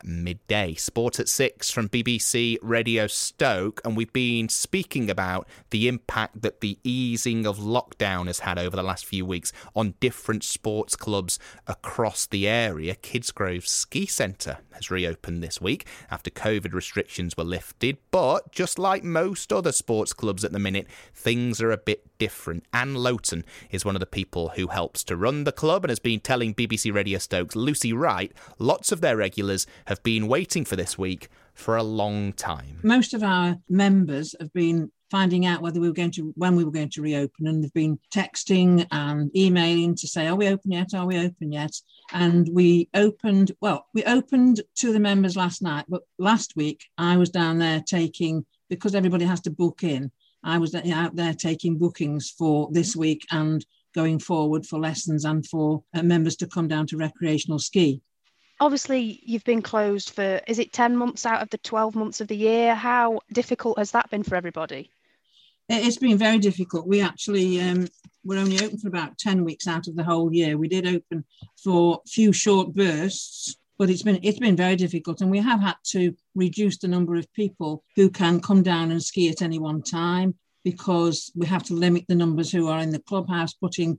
midday. Sport at 6 from BBC Radio Stoke, and we've been speaking about the impact that the easing of lockdown has had over the last few weeks on different sports clubs across the area. Kidsgrove Ski Centre has reopened this week after COVID restrictions were lifted, but just like most other sports clubs at the minute, things are a bit different. Anne Lowton is one of the people who helps to run the club and has been telling BBC Radio Stoke's Lucy Wright lots of their regulars have been waiting for this week for a long time. Most of our members have been finding out when we were going to reopen, and they've been texting and emailing to say, are we open yet? Are we open yet? And we opened to the members last night, but last week I was down there because everybody has to book in, I was out there taking bookings for this week and going forward for lessons and for members to come down to recreational ski. Obviously, you've been closed for, is it 10 months out of the 12 months of the year? How difficult has that been for everybody? It's been very difficult. We actually were only open for about 10 weeks out of the whole year. We did open for a few short bursts, but it's been very difficult. And we have had to reduce the number of people who can come down and ski at any one time, because we have to limit the numbers who are in the clubhouse putting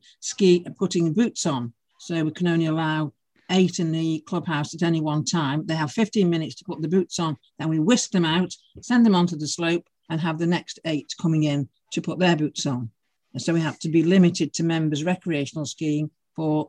boots on. So we can only allow 8 in the clubhouse at any one time. They have 15 minutes to put the boots on, then we whisk them out, send them onto the slope, and have the next 8 coming in to put their boots on. And so we have to be limited to members recreational skiing for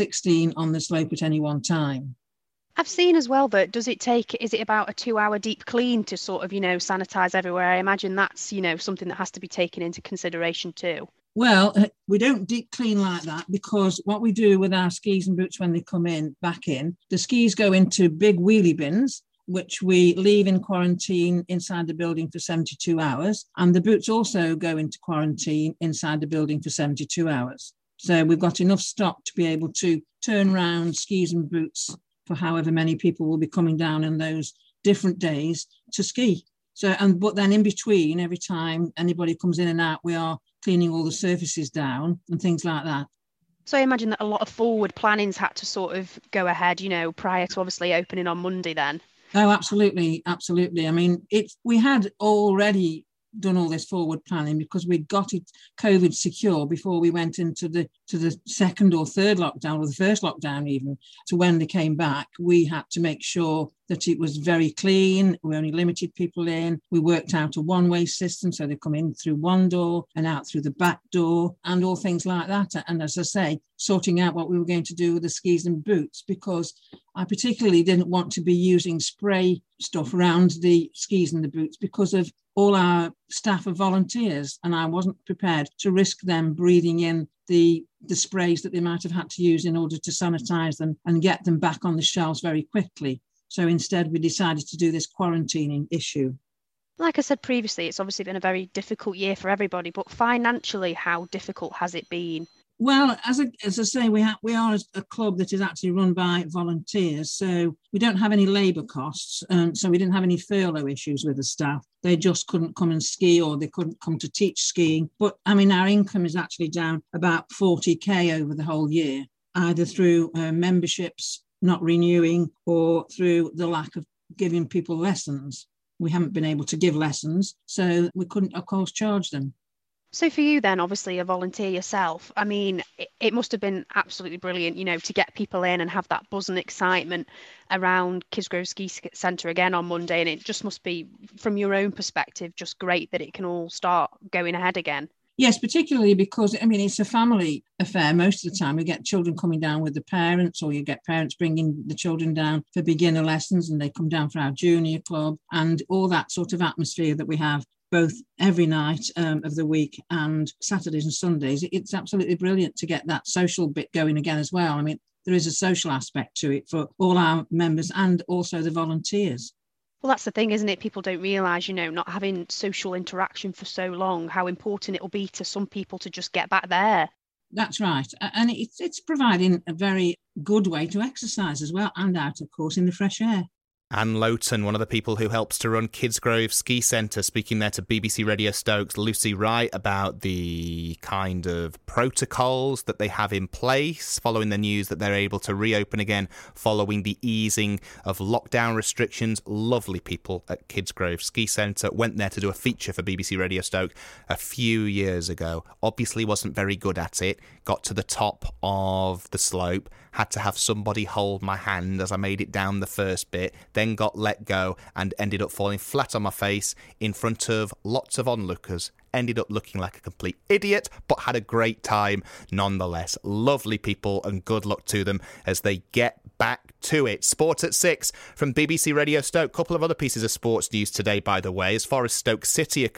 16 on the slope at any one time. I've seen as well that is it about a 2-hour deep clean to sort of, sanitize everywhere? I imagine that's, something that has to be taken into consideration too. Well, we don't deep clean like that, because what we do with our skis and boots when they come back in, the skis go into big wheelie bins, which we leave in quarantine inside the building for 72 hours. And the boots also go into quarantine inside the building for 72 hours. So we've got enough stock to be able to turn around skis and boots for however many people will be coming down in those different days to ski. But then in between, every time anybody comes in and out, we are cleaning all the surfaces down and things like that. So I imagine that a lot of forward planning's had to sort of go ahead, prior to obviously opening on Monday then. Oh, absolutely. Absolutely. I mean, we had already done all this forward planning because we got it COVID secure before we went into the second or third lockdown, or the first lockdown even. To when they came back, we had to make sure that it was very clean. We only limited people in. We worked out a one-way system, so they come in through one door and out through the back door and all things like that. And as I say, sorting out what we were going to do with the skis and boots, because I particularly didn't want to be using spray stuff around the skis and the boots because of all our staff are volunteers, and I wasn't prepared to risk them breathing in the sprays that they might have had to use in order to sanitize them and get them back on the shelves very quickly. So instead, we decided to do this quarantining issue. Like I said previously, it's obviously been a very difficult year for everybody, but financially, how difficult has it been? Well, as I say, we are a club that is actually run by volunteers, so we don't have any labour costs, and so we didn't have any furlough issues with the staff. They just couldn't come and ski, or they couldn't come to teach skiing. But I mean, our income is actually down about 40k over the whole year, either through memberships not renewing or through the lack of giving people lessons. We haven't been able to give lessons, so we couldn't, of course, charge them. So for you then, obviously a volunteer yourself, I mean, it must have been absolutely brilliant, to get people in and have that buzz and excitement around Kidsgrove Ski Centre again on Monday. And it just must be, from your own perspective, just great that it can all start going ahead again. Yes, particularly because, I mean, it's a family affair most of the time. We get children coming down with the parents, or you get parents bringing the children down for beginner lessons, and they come down for our junior club, and all that sort of atmosphere that we have both every night of the week and Saturdays and Sundays. It's absolutely brilliant to get that social bit going again as well. I mean, there is a social aspect to it for all our members and also the volunteers. Well, that's the thing, isn't it? People don't realise, not having social interaction for so long, how important it will be to some people to just get back there. That's right. And it's providing a very good way to exercise as well, and out, of course, in the fresh air. Anne Lowton, one of the people who helps to run Kidsgrove Ski Centre, speaking there to BBC Radio Stokes. Lucy Wright about the kind of protocols that they have in place following the news that they're able to reopen again following the easing of lockdown restrictions. Lovely people at Kidsgrove Ski Centre. Went there to do a feature for BBC Radio Stoke a few years ago. Obviously wasn't very good at it. Got to the top of the slope. Had to have somebody hold my hand as I made it down the first bit, then got let go and ended up falling flat on my face in front of lots of onlookers. Ended up looking like a complete idiot, but had a great time nonetheless. Lovely people, and good luck to them as they get back to it. Sport at 6 from BBC Radio Stoke. Couple of other pieces of sports news today, by the way. As far as Stoke City are